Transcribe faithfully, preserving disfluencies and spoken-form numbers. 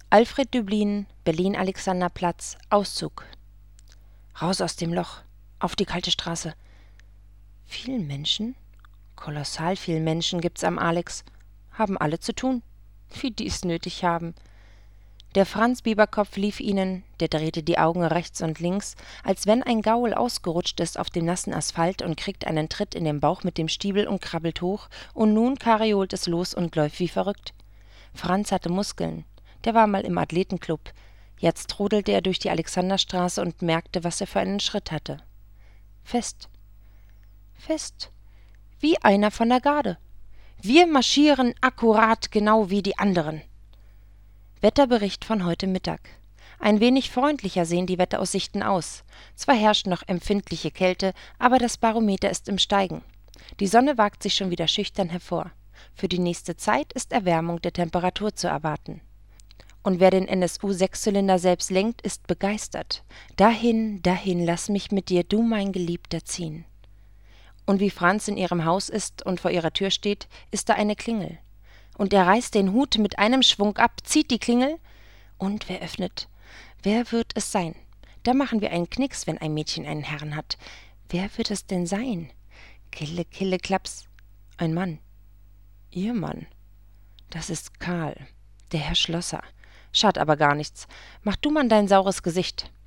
Alfred Döblin, Berlin-Alexanderplatz, Auszug. Raus aus dem Loch, auf die kalte Straße. Viel Menschen? Kolossal viel Menschen gibt's am Alex. Haben alle zu tun, wie die's nötig haben. Der Franz Bieberkopf lief ihnen, der drehte die Augen rechts und links, als wenn ein Gaul ausgerutscht ist auf dem nassen Asphalt und kriegt einen Tritt in den Bauch mit dem Stiebel und krabbelt hoch, und nun kariolt es los und läuft wie verrückt. Franz hatte Muskeln, der war mal im Athletenclub. Jetzt rodelte er durch die Alexanderstraße und merkte, was er für einen Schritt hatte. Fest. Fest. Wie einer von der Garde. Wir marschieren akkurat genau wie die anderen. Wetterbericht von heute Mittag. Ein wenig freundlicher sehen die Wetteraussichten aus. Zwar herrscht noch empfindliche Kälte, aber das Barometer ist im Steigen. Die Sonne wagt sich schon wieder schüchtern hervor. Für die nächste Zeit ist Erwärmung der Temperatur zu erwarten. Und wer den N S U-Sechszylinder selbst lenkt, ist begeistert. Dahin, dahin, lass mich mit dir, du mein Geliebter, ziehen. Und wie Franz in ihrem Haus ist und vor ihrer Tür steht, ist da eine Klingel. Und er reißt den Hut mit einem Schwung ab, zieht die Klingel, und wer öffnet? Wer wird es sein? Da machen wir einen Knicks, wenn ein Mädchen einen Herrn hat. Wer wird es denn sein? Kille, kille, klaps. Ein Mann. Ihr Mann. Das ist Karl, der Herr Schlosser. Schadet aber gar nichts. Mach du mal dein saures Gesicht.